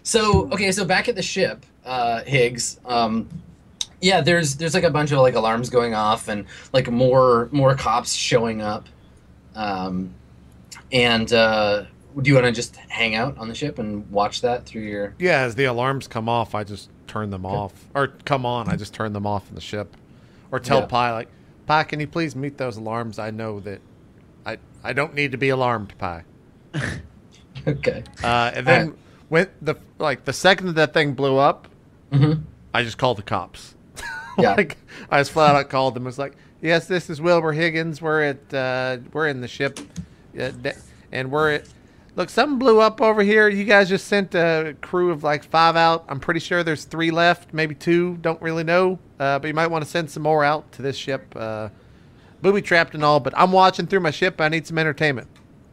So okay, so back at the ship, Higgs. Yeah, there's like a bunch of like alarms going off and like more cops showing up. Um, and do you want to just hang out on the ship and watch that through your? Yeah, as the alarms come off, I just turn them Okay. off. Or come on, I just turn them off in the ship. Or tell Yeah. Pi, like, Pi, can you please mute those alarms? I know that I don't need to be alarmed, Pi. Okay. And then Alright. when the second that that thing blew up, Mm-hmm. I just called the cops. Yeah. Like I just flat out called them. It was like, yes, this is Wilbur Higgins. We're in the ship, and we're at. Look, something blew up over here. You guys just sent a crew of like 5 out. I'm pretty sure there's 3 left, maybe 2. Don't really know, but you might want to send some more out to this ship. Booby trapped and all, but I'm watching through my ship. I need some entertainment.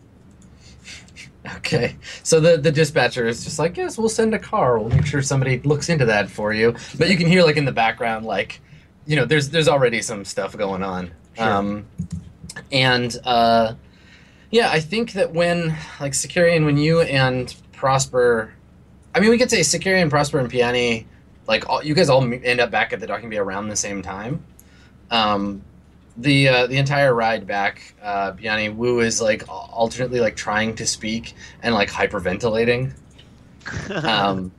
Okay. So the dispatcher is just like, yes, we'll send a car. We'll make sure somebody looks into that for you. But you can hear like in the background, like, there's already some stuff going on. Sure. And yeah, I think that when like Securian, when you and Prosper, I mean, we could say Securian, Prosper, and Piani, like you guys all end up back at the docking bay around the same time. Um, the entire ride back, Piani Wu is like alternately like trying to speak and like hyperventilating. Um,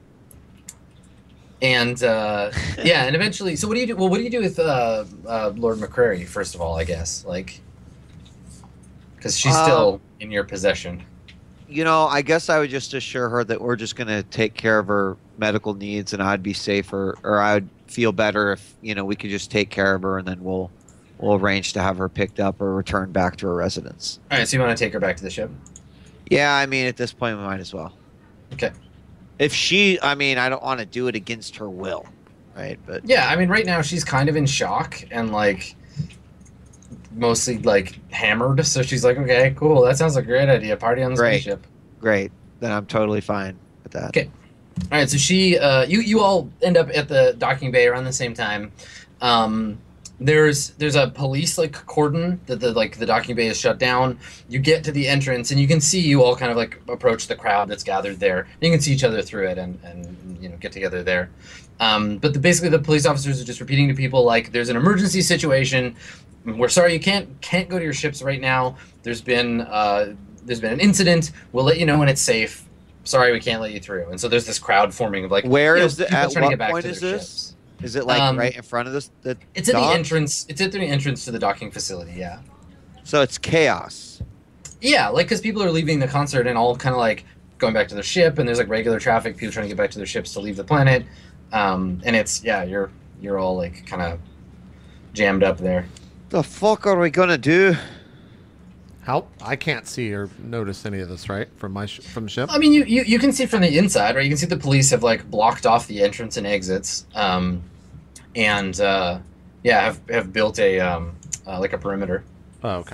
and yeah, and eventually, so what do you do? Well, what do you do with Lord McCrary? First of all, I guess like because she's still in your possession. I guess I would just assure her that we're just going to take care of her medical needs, and I'd be safer, or I'd feel better if we could just take care of her, and then we'll arrange to have her picked up or returned back to her residence. All right, so you want to take her back to the ship? Yeah, I mean, at this point, we might as well. Okay. If I don't want to do it against her will, right? But Yeah, I mean, right now she's kind of in shock and like mostly like hammered. So she's like, okay, cool, that sounds like a great idea. Party on the Great. spaceship. great, then I'm totally fine with that. Okay. All right, so you all end up at the docking bay around the same time. There's a police like cordon that the docking bay is shut down. You get to the entrance and you can see you all kind of like approach the crowd that's gathered there. You can see each other through it and get together there. But basically the police officers are just repeating to people like there's an emergency situation. We're sorry you can't go to your ships right now. There's been an incident. We'll let you know when it's safe. Sorry, we can't let you through. And so there's this crowd forming of like Where is people at trying to what get back point to is their this? ships. Is it like right in front of the It's at the dock? entrance. It's at the entrance to the docking facility. Yeah. So it's chaos. Yeah, like because people are leaving the concert and all kind of like going back to their ship, and there's like regular traffic, people trying to get back to their ships to leave the planet, and it's you're all like kind of jammed up there. The fuck are we gonna do? How I can't see or notice any of this, right? From from the ship. I mean, you can see from the inside, right? You can see the police have like blocked off the entrance and exits, and yeah, have built a like a perimeter. Oh, okay.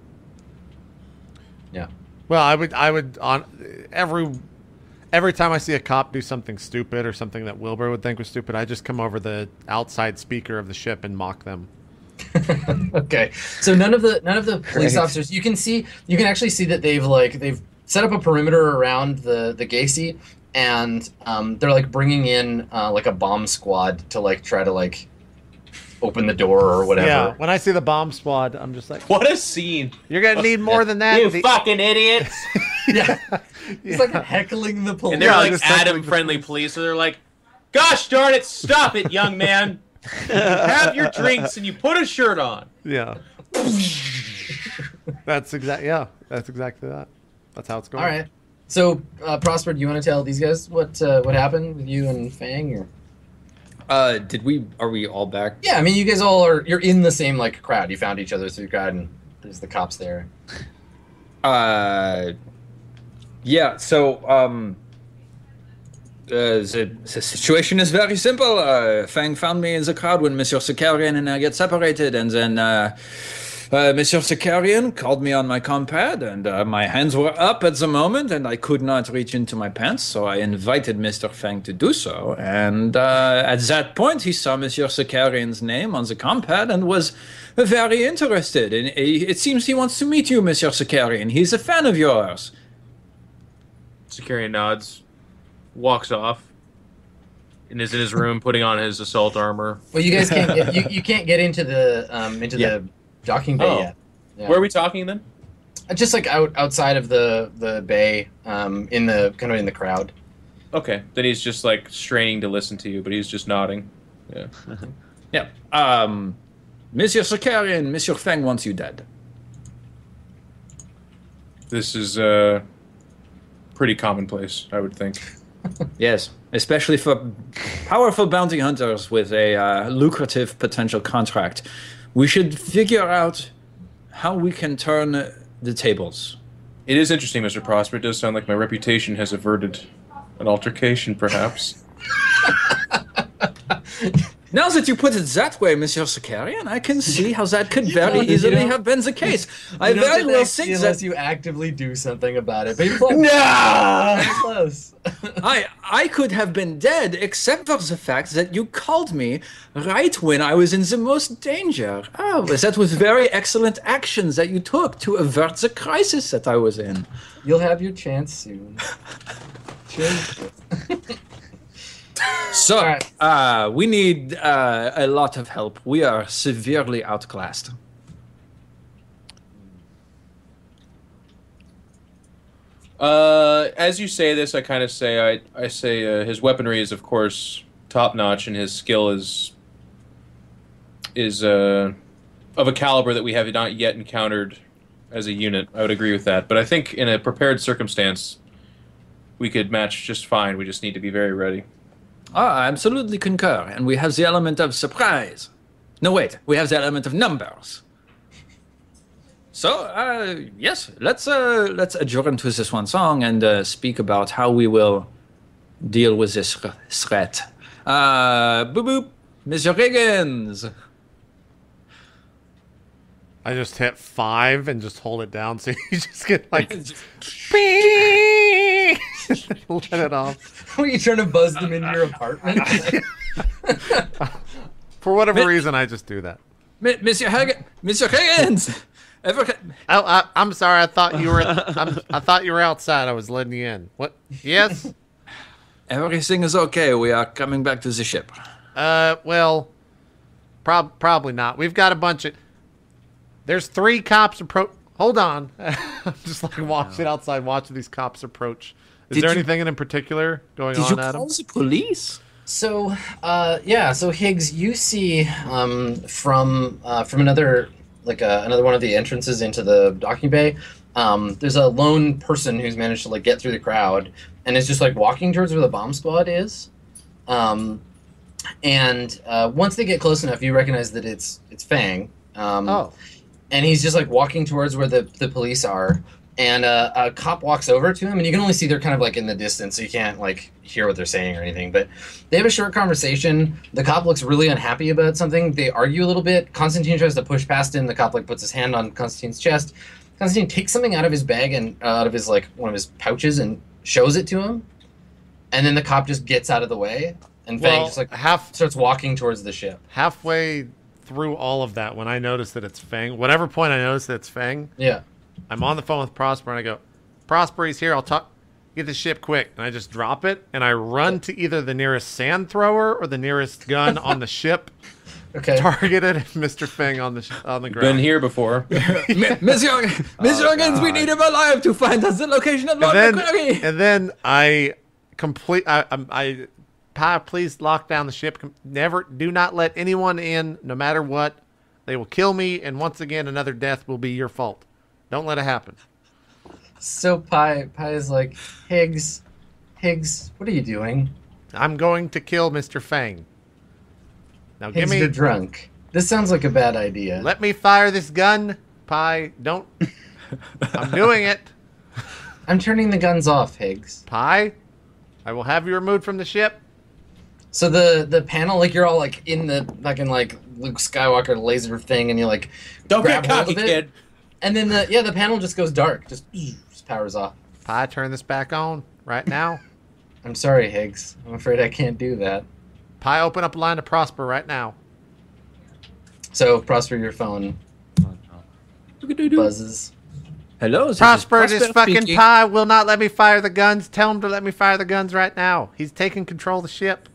Yeah. Well, I would on every time I see a cop do something stupid or something that Wilbur would think was stupid, I just come over the outside speaker of the ship and mock them. Okay, so none of the police Great. officers. You can actually see that they've set up a perimeter around the Gacy, and they're like bringing in like a bomb squad to like try to like open the door or whatever. Yeah, when I see the bomb squad, I'm just like, What a scene! you're gonna need more than that. You The- fucking idiots! Yeah, he's like heckling the police. And they're Yeah, like just like- Adam-friendly police, so they're like, "Gosh darn it, stop it, young man! Have your drinks and you put a shirt on." Yeah. That's exactly that. That's how it's going. All right. So Prosper, do you want to tell these guys what happened with you and Fang? Or? Are we all back? Yeah, I mean, you guys you're in the same like crowd. You found each other through the crowd, and there's the cops there. Yeah, so, the situation is very simple. Fang found me in the crowd when Monsieur Sakarian and I get separated, and then, Monsieur Sakarian called me on my compad, and my hands were up at the moment, and I could not reach into my pants, so I invited Mr. Fang to do so, and at that point he saw Monsieur Sakarian's name on the compad and was very interested, and it seems he wants to meet you, Monsieur Sakarian. He's a fan of yours. Securian nods. walks off and is in his room putting on his assault armor. Well, you guys can't you can't get into the docking bay Oh. yet. Yeah. Where are we talking then? Just like outside of the bay, in the crowd. Okay, then he's just like straining to listen to you, but he's just nodding. Yeah. Yeah. Monsieur Sakarian, Monsieur Fang wants you dead. This is pretty commonplace, I would think. Yes, especially for powerful bounty hunters with a lucrative potential contract. We should figure out how we can turn the tables. It is interesting, Mr. Prosper. It does sound like my reputation has averted an altercation, perhaps. Now that you put it that way, Monsieur Sakarian, I can see how that could very easily have been the case. I You don't very get well XP think unless that you actively do something about it. But you're close. No! Very close. I could have been dead, except for the fact that you called me right when I was in the most danger. Oh, that was very excellent actions that you took to avert the crisis that I was in. You'll have your chance soon. Cheers. So, All we need a lot of help. We are severely outclassed. As you say this, I kind of say, I say his weaponry is, of course, top notch, and his skill is of a caliber that we have not yet encountered as a unit. I would agree with that, but I think in a prepared circumstance, we could match just fine. We just need to be very ready. I absolutely concur. And we have the element of surprise. No, wait. We have the element of numbers. So, yes, let's adjourn to this one song and speak about how we will deal with this threat. Boop boop, Mr. Higgins. I just hit 5 and just hold it down, so you just get like let it off. Were you trying to buzz them into your apartment? For whatever reason, I just do that. Mr. Higgins. I'm sorry. I thought you were. I thought you were outside. I was letting you in. What? Yes. Everything is okay. We are coming back to the ship. Well, probably not. We've got a bunch of. There's 3 cops approach. Hold on. I'm just like watching outside, watching these cops approach. Is there anything in particular going on, Adam? Did you call the police? So, so Higgs, you see from another another one of the entrances into the docking bay. There's a lone person who's managed to get through the crowd and is just walking towards where the bomb squad is. And once they get close enough, you recognize that it's Fang. And he's just walking towards where the police are. And a cop walks over to him, and you can only see they're kind of in the distance, so you can't hear what they're saying or anything. But they have a short conversation. The cop looks really unhappy about something. They argue a little bit. Constantine tries to push past him. The cop puts his hand on Constantine's chest. Constantine takes something out of his bag and out of his one of his pouches and shows it to him. And then the cop just gets out of the way, and Fang just starts walking towards the ship. Halfway through all of that, when I notice that it's Fang, whatever point I notice that it's Fang, yeah. I'm on the phone with Prosper, and I go, Prosper, he's here. I'll talk. Get the ship quick. And I just drop it, and I run to either the nearest sand thrower or the nearest gun on the ship. Okay. Targeted at Mr. Fang on the ground. Been here before. Mr. Higgins, we need him alive to find us the location of Lord McQuarrie. And then I please lock down the ship. Do not let anyone in, no matter what. They will kill me, and once again, another death will be your fault. Don't let it happen. So Pi is like, Higgs, what are you doing? I'm going to kill Mr. Fang. Now Higgs, you're drunk. This sounds like a bad idea. Let me fire this gun, Pi. Don't. I'm doing it. I'm turning the guns off, Higgs. Pi, I will have you removed from the ship. So the panel, you're all in the fucking Luke Skywalker laser thing, and you Don't grab get hold cocky, of it. kid. And then the panel just goes dark, just powers off. Pi, turn this back on right now. I'm sorry, Higgs. I'm afraid I can't do that. Pi, open up a line to Prosper right now. So Prosper, your phone buzzes. Hello, this is Prosper, this fucking speaking. pie will not let me fire the guns. Tell him to let me fire the guns right now. He's taking control of the ship.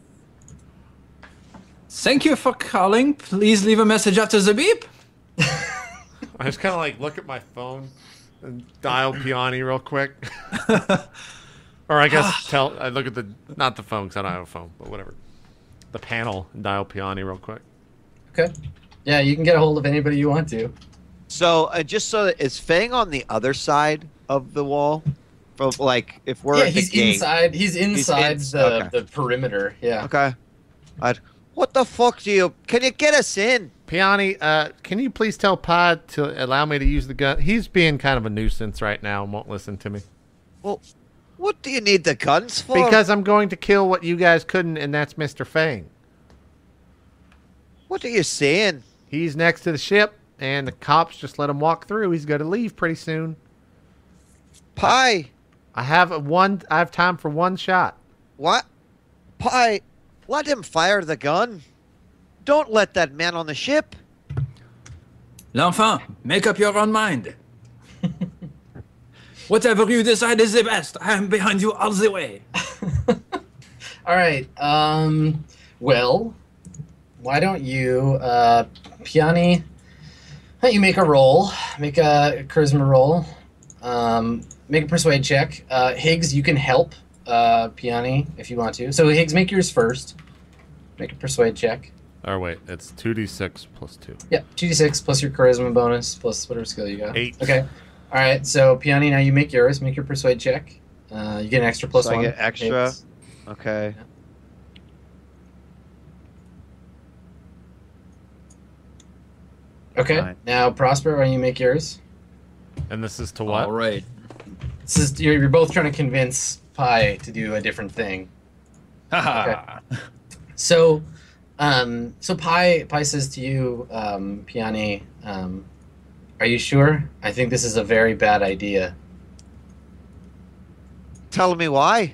Thank you for calling. Please leave a message after the beep. I just kind of like look at my phone and dial Piani real quick. Or I guess I look at not the phone because I don't have a phone, but whatever. The panel and dial Piani real quick. Okay. Yeah, you can get a hold of anybody you want to. So just so that is Fang on the other side of the wall? From like if we're Yeah, at the he's gate. inside. He's inside okay. the perimeter. Yeah. Okay. What the fuck can you get us in? Piani, can you please tell Pod to allow me to use the gun? He's being kind of a nuisance right now and won't listen to me. Well, what do you need the guns for? Because I'm going to kill what you guys couldn't, and that's Mr. Fang. What are you saying? He's next to the ship, and the cops just let him walk through. He's going to leave pretty soon. Pie. I have time for one shot. What? Pie, let him fire the gun. Don't let that man on the ship. L'enfant, make up your own mind. Whatever you decide is the best. I am behind you all the way. All right. Well, why don't you, Piani? Why don't you make a roll? Make a charisma roll. Make a persuade check. Higgs, you can help Piani if you want to. So Higgs, make yours first. Make a persuade check. Or wait, it's 2d6 plus 2. Yeah, 2d6 plus your charisma bonus plus whatever skill you got. 8. Okay. All right. So Piani, now you make yours. Make your persuade check. You get an extra plus So I one. get extra? Higgs. Okay. Okay. Fine. Now Prosper, why don't you make yours? And this is to what? All right. This is you're both trying to convince Pi to do a different thing. Haha. So, so Pi says to you, Piani, are you sure? I think this is a very bad idea. Tell me why.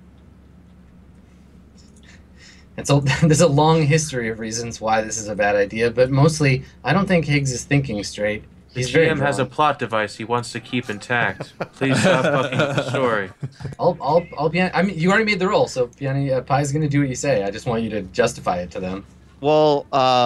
There's a long history of reasons why this is a bad idea, but mostly I don't think Higgs is thinking straight. The He's very GM has a drunk. plot device he wants to keep intact. Please stop fucking with the story. I'll Piani. I mean, you already made the roll, so Piani, Pi's going to do what you say. I just want you to justify it to them. Well,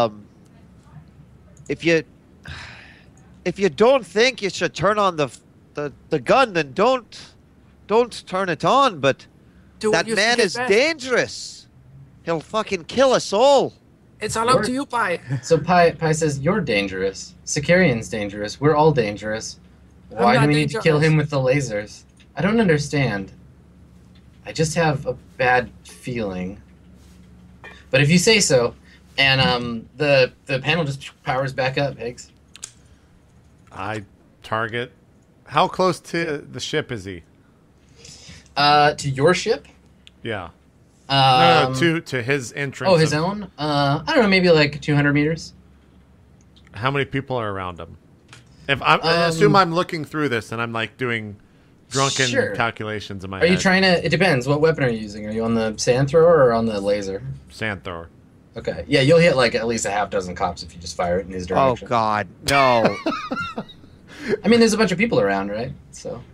if you don't think you should turn on the gun, then don't turn it on. But Do what that you man think is best. dangerous. He'll fucking kill us all. It's all up to you, Pi. So Pi says, you're dangerous. Sicarian's dangerous. We're all dangerous. Why do not we need to kill dangerous. him with the lasers? I don't understand. I just have a bad feeling. But if you say so, and the panel just powers back up, Higgs. I target. How close to the ship is he? To your ship? Yeah. No, Um, to his entrance. Oh, his of- own? I don't know, maybe like 200 meters. How many people are around him? I assume I'm looking through this and I'm like doing drunken Sure. calculations in my Are head. you trying to... It depends. What weapon are you using? Are you on the sand thrower or on the laser? Sand thrower. Okay. Yeah, you'll hit like at least a half dozen cops if you just fire it in his Oh direction. God, no. I mean, there's a bunch of people around, right? So...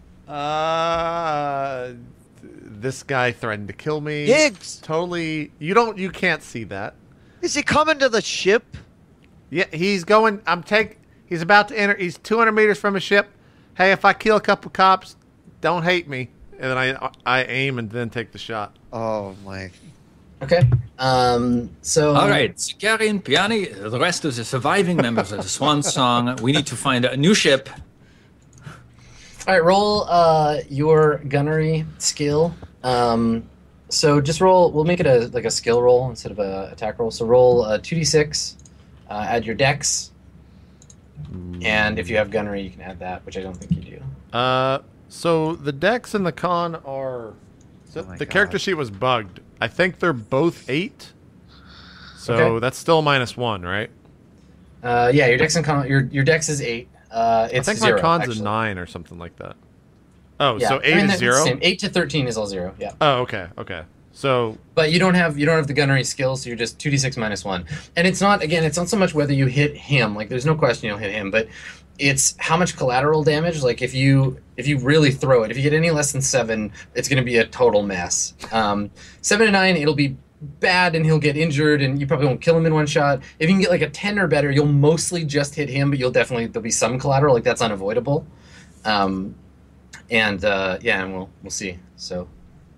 This guy threatened to kill me. Higgs, Totally. You can't see that. is he coming to the ship? Yeah, he's going. He's about to enter. He's 200 meters from a ship. Hey, if I kill a couple cops, don't hate me. And then I aim and then take the shot. Oh my. Okay. So... All right, Sicarian, Piani, the rest of the surviving members of the Swan Song. We need to find a new ship. All right, roll your gunnery skill. So just roll. We'll make it a skill roll instead of a attack roll. So roll 2d6. Add your dex, and if you have gunnery, you can add that, which I don't think you do. So the dex and the con are. So Oh my the God. character sheet was bugged. I think they're both 8. So Okay. that's still -1, right? Yeah, your dex and con. Your dex is 8. It's I think 0, my con's actually. a 9 or something like that. Oh, Yeah, so 8 I mean, is that's 0. the same. 8 to 13 is all 0. Yeah. Oh, okay. So But you don't have the gunnery skills, so you're just 2d6 -1. And it's not so much whether you hit him. Like there's no question you'll hit him, but it's how much collateral damage. Like if you really throw it, if you get any less than 7, it's going to be a total mess. 7 to 9, it'll be bad and he'll get injured and you probably won't kill him in one shot. If you can get like a 10 or better, you'll mostly just hit him, but there'll be some collateral. Like that's unavoidable. And we'll see. So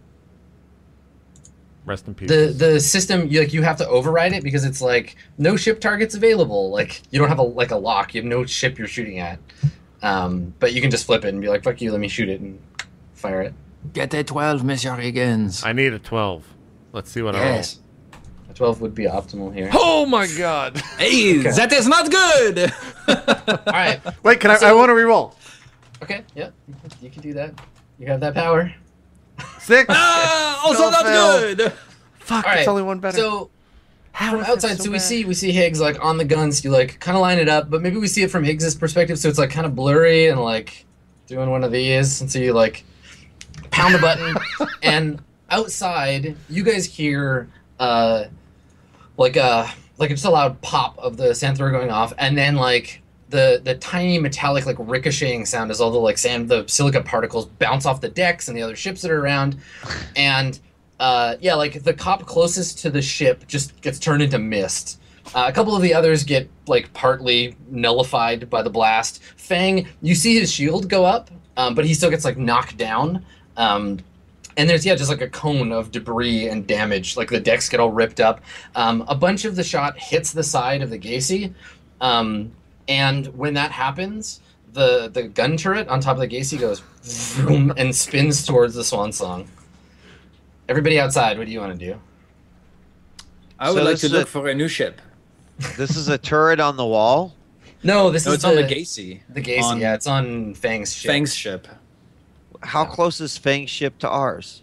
Rest in peace. the system, you have to override it because it's like no ship targets available. Like you don't have a lock. You have no ship you're shooting at. But you can just flip it and be like, fuck you, let me shoot it and fire it. Get a 12, Monsieur Higgins. I need a 12. Let's see what I roll. Yes. A 12 would be optimal here. Oh my god! Hey, Okay. that is not good. All right. Wait, can I So- want to reroll. Okay. Yeah. You can do that. You have that power. 6. Also Still not failed. good. Fuck, All right. it's only one better. So How from is that outside, so we bad? see Higgs like on the guns. You like kind of line it up, but maybe we see it from Higgs's perspective, so it's like kind of blurry and like doing one of these, and so you like pound the button, and outside you guys hear like just a loud pop of the Santhor going off, and then like the tiny metallic like ricocheting sound as all the silica particles bounce off the decks and the other ships that are around, and like the cop closest to the ship just gets turned into mist. A couple of the others get like partly nullified by the blast. Fang, you see his shield go up, but he still gets like knocked down. And there's just like a cone of debris and damage. Like the decks get all ripped up. A bunch of the shot hits the side of the Gacy. And when that happens, the gun turret on top of the Gacy goes vroom and spins towards the Swan Song. Everybody outside, what do you want to do? I would So like this to is look a- for a new ship. This is a turret on the wall. No, this No, is it's on the Gacy. The Gacy, On yeah, it's on Fang's ship. Fang's ship. How close is Fang's ship to ours?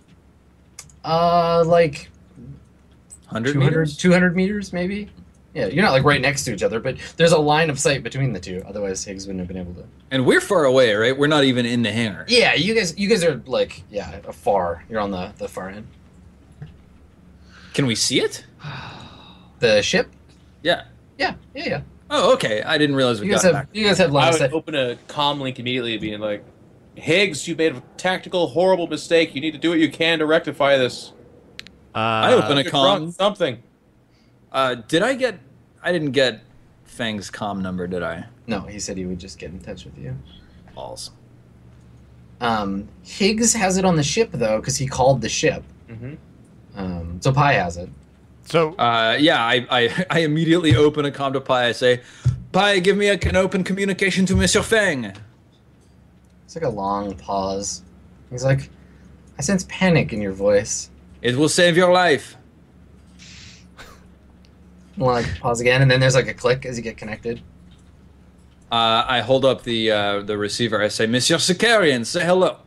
Like 100 200, meters? 200 meters, maybe? Yeah, you're not like right next to each other, but there's a line of sight between the two. Otherwise, Higgs wouldn't have been able to. And we're far away, right? We're not even in the hangar. Yeah, you guys are like, far. You're on the far end. Can we see it? The ship? Yeah. Yeah. Oh, okay. I didn't realize we You guys got have back. you guys have line I of would sight. open a comm link immediately, being like, "Higgs, you made a tactical, horrible mistake. You need to do what you can to rectify this. I open a You're drunk, comm. something." I didn't get Fang's comm number, did I? No, he said he would just get in touch with you. Balls. Higgs has it on the ship though, because he called the ship. Mm-hmm. So Pi has it. So I immediately open a comm to Pi. I say, Pi, give me an open communication to Monsieur Fang. It's like a long pause. He's like, I sense panic in your voice. It will save your life. We'll like pause again, and then there's like a click as you get connected. I hold up the receiver. I say, Monsieur Sicarian, say hello.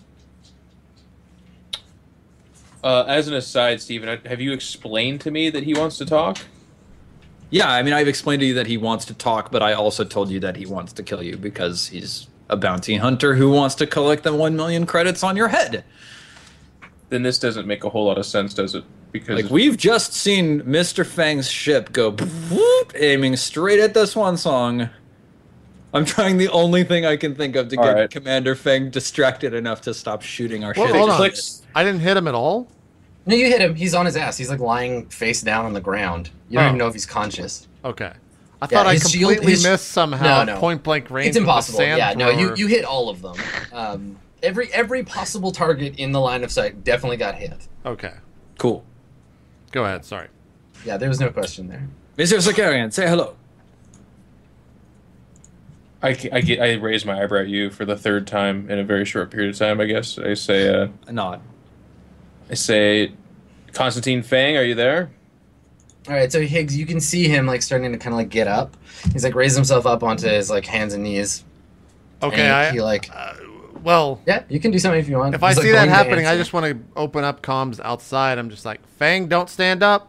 As an aside, Stephen, have you explained to me that he wants to talk? Yeah, I mean, I've explained to you that he wants to talk, but I also told you that he wants to kill you because he's a bounty hunter who wants to collect the 1 million credits on your head. Then this doesn't make a whole lot of sense, does it? Because Like, we've just seen Mr. Fang's ship go whoop, aiming straight at the Swan Song. I'm trying the only thing I can think of to All get right. Commander Fang distracted enough to stop shooting our Well, ship. hold on. clicks. I didn't hit him at all. No, you hit him. He's on his ass. He's like lying face down on the ground. You don't Oh. even know if he's conscious. Okay. I thought I his shield- completely his- missed somehow No. point blank range. It's impossible. With the Yeah, no, Sandthrower. you hit all of them. Every possible target in the line of sight definitely got hit. Okay. Cool. Go ahead. Sorry. Yeah, there was no question there. Mr. Sicarian, say hello. I raise my eyebrow at you for the third time in a very short period of time. I guess I say, A nod. Constantine Fang, are you there? All right, so Higgs, you can see him like starting to kind of like get up. He's like raised himself up onto his like hands and knees. Okay. And he like Well, yeah, you can do something if you want. if I He's, like, see that going to happening, I answer. just want to open up comms outside. I'm just like, Fang, don't stand up.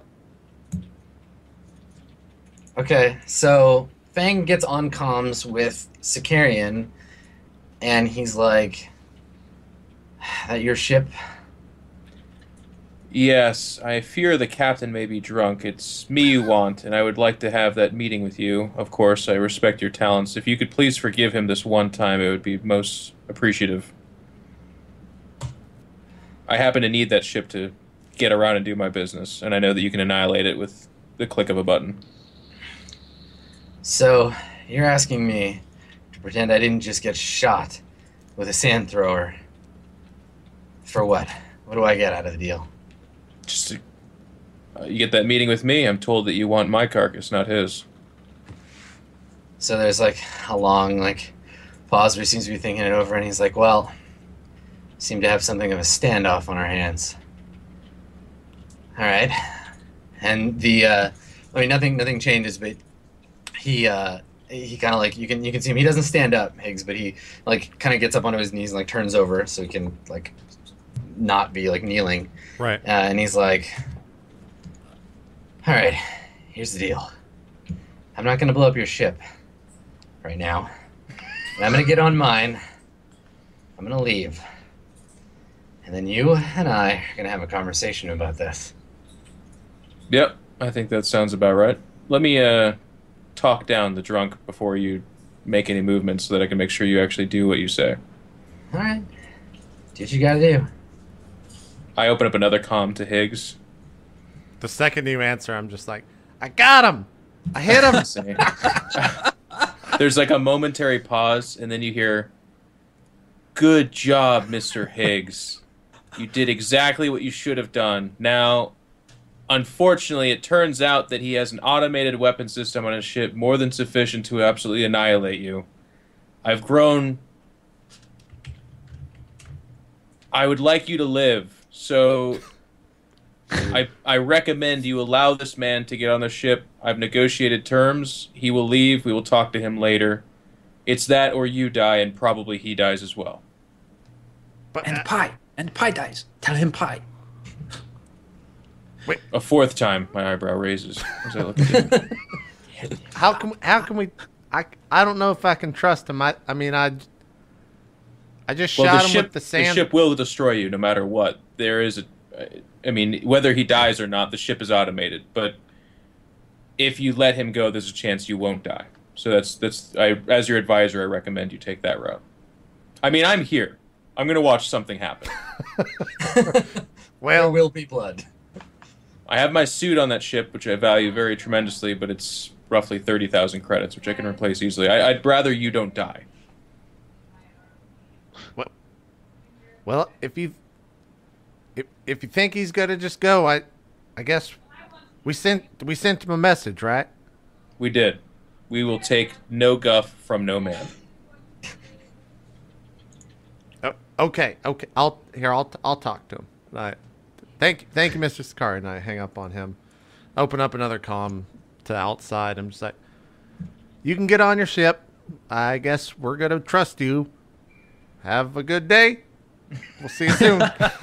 Okay, so Fang gets on comms with Sicarian, and he's like, "That your ship?" Yes, I fear the captain may be drunk. It's me you want, and I would like to have that meeting with you. Of course, I respect your talents. If you could please forgive him this one time, it would be most appreciative. I happen to need that ship to get around and do my business, and I know that you can annihilate it with the click of a button. So, you're asking me to pretend I didn't just get shot with a sand thrower. For what? What do I get out of the deal? Just to, you get that meeting with me, I'm told that you want my carcass, not his. So there's like a long pause where he seems to be thinking it over, and he's like, well, seem to have something of a standoff on our hands. All right. And nothing changes, but he kind of you can see him. He doesn't stand up, Higgs, but he kind of gets up onto his knees and turns over so he can not be kneeling. Right. And he's like, all right, here's the deal. I'm not going to blow up your ship right now. And I'm going to get on mine. I'm going to leave. And then you and I are going to have a conversation about this. Yep, I think that sounds about right. Let me talk down the drunk before you make any movements so that I can make sure you actually do what you say. All right. Do what you got to do. I open up another comm to Higgs. The second you answer, I'm just like, I got him! I hit him! There's a momentary pause, and then you hear, good job, Mr. Higgs. You did exactly what you should have done. Now, unfortunately, it turns out that he has an automated weapon system on his ship more than sufficient to absolutely annihilate you. I've grown... I would like you to live. So, I recommend you allow this man to get on the ship. I've negotiated terms. He will leave. We will talk to him later. It's that or you die, and probably he dies as well. But, And Pi dies. Tell him Pi. A fourth time, my eyebrow raises as I look at him. how can we... I don't know if I can trust him. I just shot him with the sand. The ship will destroy you no matter what. There is whether he dies or not, the ship is automated. But if you let him go, there's a chance you won't die. So as your advisor, I recommend you take that route. I'm here. I'm going to watch something happen. There will be blood. I have my suit on that ship, which I value very tremendously, but it's roughly 30,000 credits, which I can replace easily. I'd rather you don't die. Well, if you think he's gonna just go, I guess we sent him a message, right? We did. We will take no guff from no man. Oh, okay. I'll talk to him. All right. Thank you, Mr. Sakari. And I hang up on him. Open up another comm to outside. I'm just like, you can get on your ship. I guess we're gonna trust you. Have a good day. We'll see you soon.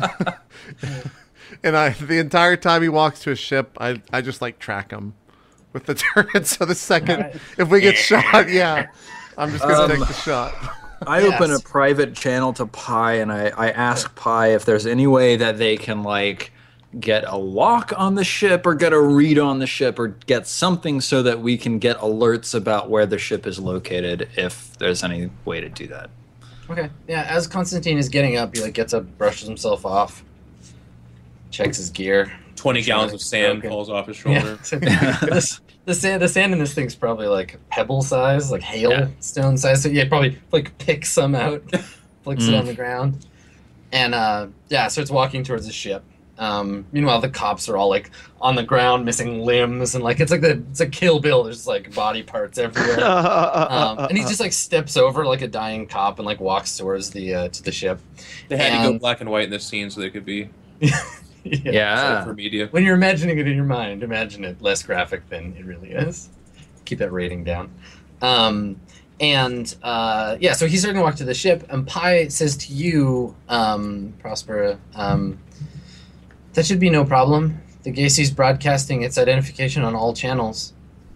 And the entire time he walks to his ship, I just track him with the turret. So the second if we get shot, I'm just gonna take the shot. I open a private channel to Pi, and I ask Pi if there's any way that they can get a lock on the ship or get a read on the ship or get something so that we can get alerts about where the ship is located if there's any way to do that. Okay. Yeah, as Constantine is getting up, he gets up, brushes himself off, checks his gear. 20 gallons of sand falls off his shoulder. Yeah. The sand in this thing's probably pebble size, hailstone size. So yeah, probably pick some out, flicks it on the ground, and starts walking towards the ship. Meanwhile, the cops are all on the ground, missing limbs, and it's a Kill Bill. There's body parts everywhere, and he just steps over a dying cop and walks towards the to the ship. They had to go black and white in this scene so they could be for media. When you're imagining it in your mind, imagine it less graphic than it really is. Keep that rating down. So he's starting to walk to the ship, and Pi says to you, Prospera, that should be no problem. The Gacy's broadcasting its identification on all channels.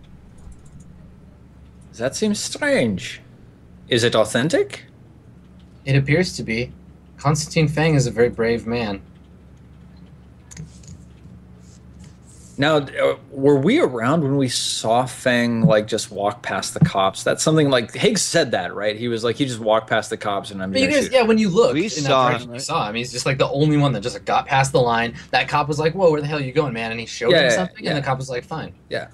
That seems strange. Is it authentic? It appears to be. Constantine Fang is a very brave man. Now, were we around when we saw Fang like just walk past the cops? That's something like Higgs said that, right? He was like, he just walked past the cops, and I'm. But you guys, yeah, when you look We in saw that direction, him, you right? saw him. He's just like the only one that just got past the line. That cop was like, "Whoa, where the hell are you going, man?" And he showed him something, and the cop was like, "Fine." Yeah,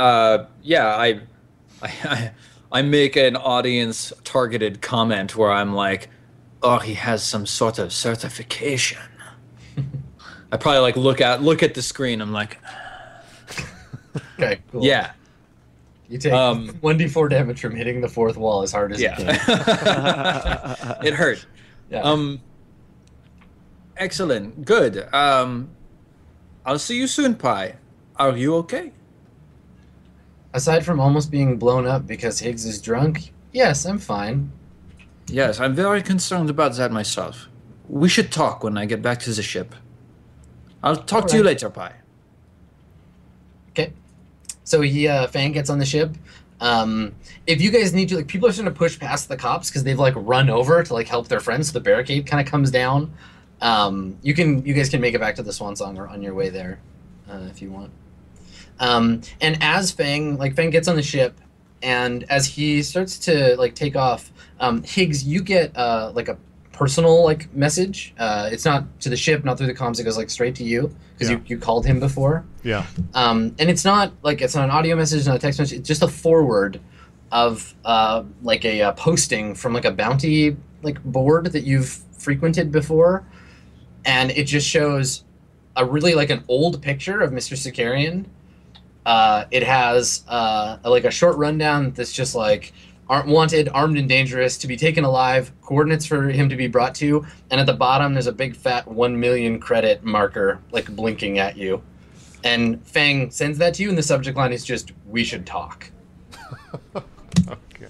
I make an audience targeted comment where I'm like, "Oh, he has some sort of certification." I probably like look at the screen. I'm like, Okay, cool. yeah. You take 1d4 damage from hitting the fourth wall as hard as you can. It hurt. Yeah. Excellent. Good. I'll see you soon, Pi. Are you okay? Aside from almost being blown up because Higgs is drunk, yes, I'm fine. Yes, I'm very concerned about that myself. We should talk when I get back to the ship. I'll talk to you later, Pi. Okay. So Fang gets on the ship. If you guys need to, like, people are starting to push past the cops because they've like run over to like help their friends. So the barricade kind of comes down. You guys can make it back to the Swan Song or on your way there, if you want. And as Fang gets on the ship, and as he starts to like take off, Higgs, you get like a personal like message. It's not to the ship, not through the comms. It goes like straight to you because you called him before. Yeah. And it's not an audio message, not a text message. It's just a forward of like a posting from like a bounty like board that you've frequented before, and it just shows a really like an old picture of Mr. Sicarian. It has like a short rundown that's just like wanted, armed and dangerous, to be taken alive, coordinates for him to be brought to, and at the bottom there's a big fat 1 million credit marker like blinking at you. And Fang sends that to you, and the subject line is just, "We should talk." Okay.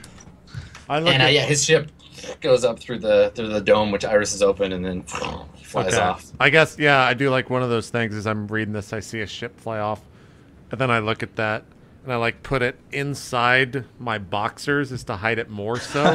His ship goes up through the dome, which Iris is open, and then he flies off. I guess, yeah, I do like one of those things. As I'm reading this, I see a ship fly off, and then I look at that, and I like put it inside my boxers is to hide it more so.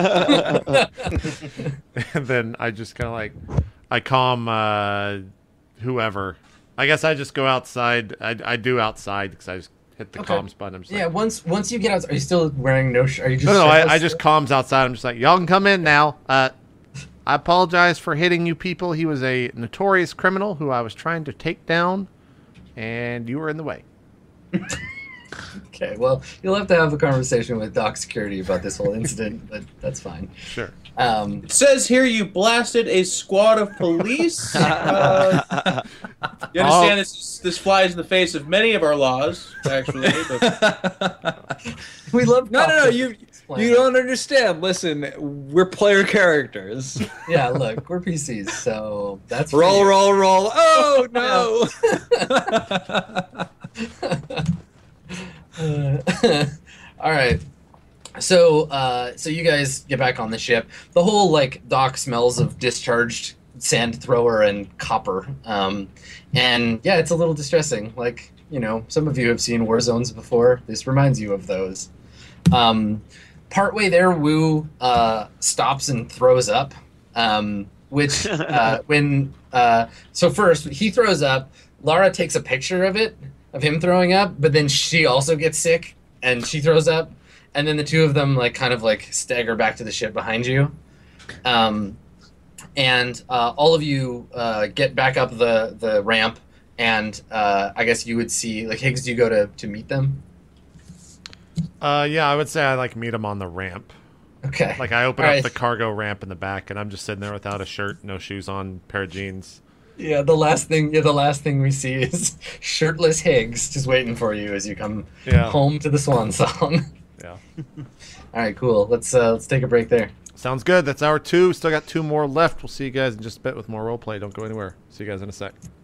And then I just kind of like, I calm whoever. I guess I just go outside. I do outside because I just hit the comms button. I'm just like, once you get out, are you still wearing no? Are you just no? I just comms outside. I'm just like, y'all can come in now. I apologize for hitting you people. He was a notorious criminal who I was trying to take down, and you were in the way. Okay, well, you'll have to have a conversation with Doc Security about this whole incident, but that's fine. Sure. It says here you blasted a squad of police. You understand this flies in the face of many of our laws, actually. But... We love No. You don't understand. Listen, we're player characters. Yeah, look, we're PCs, so that's roll. Oh no! All right. So you guys get back on the ship. The whole like dock smells of discharged sand thrower and copper. And yeah, it's a little distressing. Like, some of you have seen war zones before. This reminds you of those. Partway there, Wu stops and throws up. Which so first he throws up. Lara takes a picture of him throwing up, but then she also gets sick and she throws up. And then the two of them kind of stagger back to the ship behind you. And all of you get back up the ramp, and I guess you would see, Higgs, do you go to meet them? Yeah, I would say I meet them on the ramp. Okay. I open up the cargo ramp in the back, and I'm just sitting there without a shirt, no shoes on, pair of jeans. Yeah, the last thing we see is shirtless Higgs just waiting for you as you come home to the Swan Song. Yeah. All right, cool. Let's take a break there. Sounds good. That's hour 2. Still got 2 more left. We'll see you guys in just a bit with more roleplay. Don't go anywhere. See you guys in a sec.